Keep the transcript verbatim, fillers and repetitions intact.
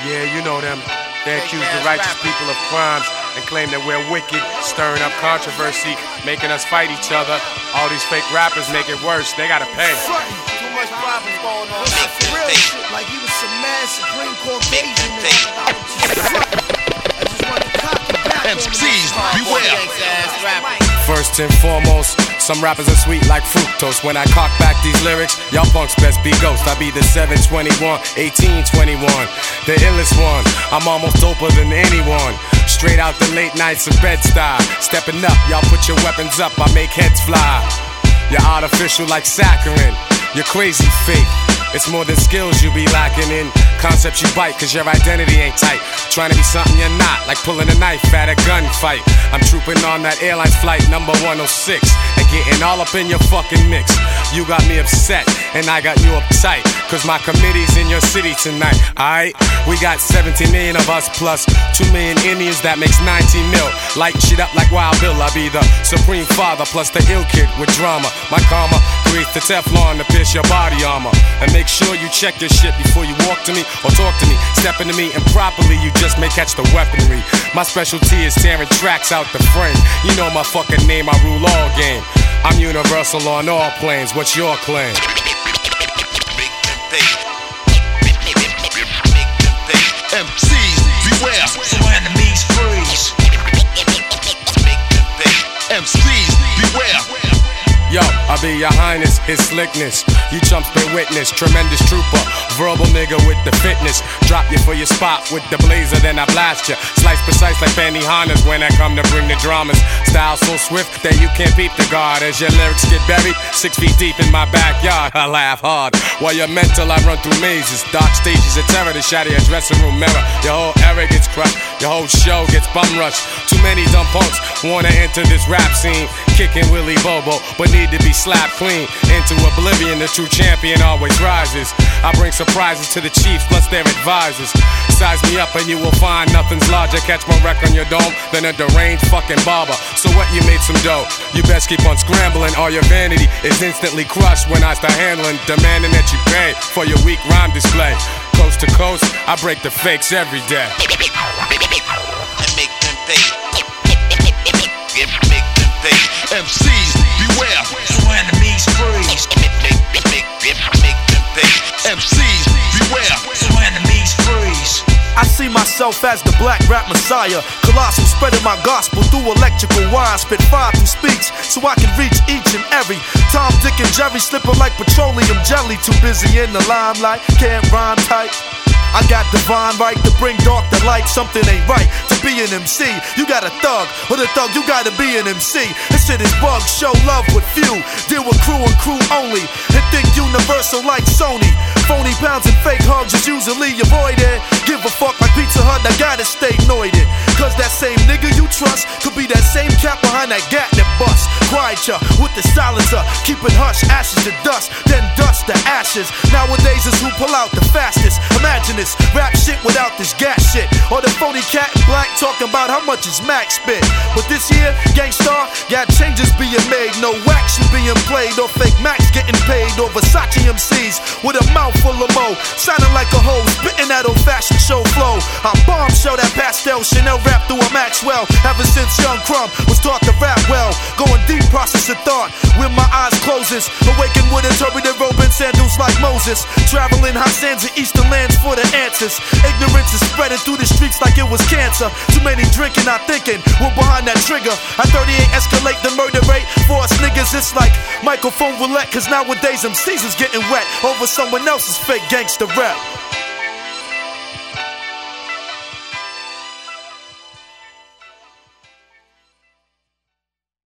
Yeah, you know them. They accuse the righteous people of crimes and claim that we're wicked, stirring up controversy, making us fight each other. All these fake rappers make it worse. They gotta pay. Too much problems going on. That's real shit. Like he was some mad Supreme Court Caucasian. I just want to cock it back. M Cs, beware. First and foremost, some rappers are sweet like fructose. When I cock back these lyrics, y'all punks best be ghost. I be the seven twenty-one, eighteen twenty-one, the illest one. I'm almost doper than anyone. Straight out the late nights of Bed-Stuy. Stepping up, y'all put your weapons up, I make heads fly. You're artificial like saccharin. You're crazy fake. It's more than skills you be lacking in. Concepts you bite cause your identity ain't tight. Trying to be something you're not, like pulling a knife at a gunfight. I'm trooping on that airline flight number one oh six and getting all up in your fucking mix. You got me upset and I got you uptight, cause my committee's in your city tonight. Alright, we got seventeen million of us plus two million Indians, that makes nineteen mil. Light shit up like Wild Bill. I be the supreme father plus the ill kid with drama. My karma creates the Teflon to pierce your body armor. And make sure you check your shit before you walk to me or talk to me. Step into me improperly, you just may catch the weaponry. My specialty is tearing tracks out the frame. You know my fucking name, I rule all game. I'm universal on all planes. What's your claim? M Cs, beware. So enemies freeze. M Cs, beware. Yo, I be your highness, his slickness. You chumps been witness, tremendous trooper. Verbal nigga with the fitness. Drop you for your spot with the blazer, then I blast you. Slice precise like Benihana's when I come to bring the dramas. Style so swift that you can't peep the guard. As your lyrics get buried, six feet deep in my backyard. I laugh hard. While you're mental, I run through mazes. Dark stages of terror to shatter your dressing room mirror. Your whole era gets crushed, your whole show gets bum rushed. Too many dumb punks wanna enter this rap scene. Kicking Willy Bobo, but need to be slapped clean into oblivion. The true champion always rises. I bring surprises to the chiefs plus their advisors. Size me up and you will find nothing's larger. Catch my wreck on your dome than a deranged fucking barber. So what, you made some dough? You best keep on scrambling or your vanity is instantly crushed when I start handling, demanding that you pay for your weak rhyme display. Coast to coast, I break the fakes every day. And make them pay. Make them pay. M Cs, beware. So enemies freeze. Make them pay. M Cs, beware. So enemies freeze. I see myself as the black rap messiah, colossal, spreading my gospel through electrical wire. Spit fire through speech so I can reach each and every. Tom, Dick, and Jerry slipping like petroleum jelly. Too busy in the limelight, can't rhyme tight. I got divine right to bring dark to light. Something ain't right to be an M C. You got a thug, or the thug, you gotta be an M C. This shit is bug, show love with few. Deal with crew and crew only. And think universal like Sony. Phony pounds and fake hugs is usually avoided. Give a fuck like Pizza Hut, I gotta stay noited. Cause that same nigga you trust could be that same cat behind that gat that bust. Quiet ya with the silencer, keep it hush, ashes to dust, then dust to ashes. Nowadays is who pull out the fastest. Imagine this, rap shit without this gas shit. Or the phony cat in black talking about how much his Max spit. But this here, Gangstar, got changes being made. No wax being played, or fake Max getting paid. Or Versace M Cs with a mouth full of mo, sounding like a hoe, spitting that old fashioned show flow. I bomb show that pastel Chanel rap through a Maxwell. Ever since young Crumb was taught to rap well, going deep process of thought with my eyes closes. Awaken with a turbulent robe and sandals like Moses. Traveling high sands and eastern lands for the answers. Ignorance is spreading through the streets like it was cancer. Too many drinking, not thinking. We're behind that trigger. I thirty-eight escalate the murder rate. For us niggas, it's like microphone roulette. Cause nowadays M Cs is getting wet over someone else's fake gangster rap.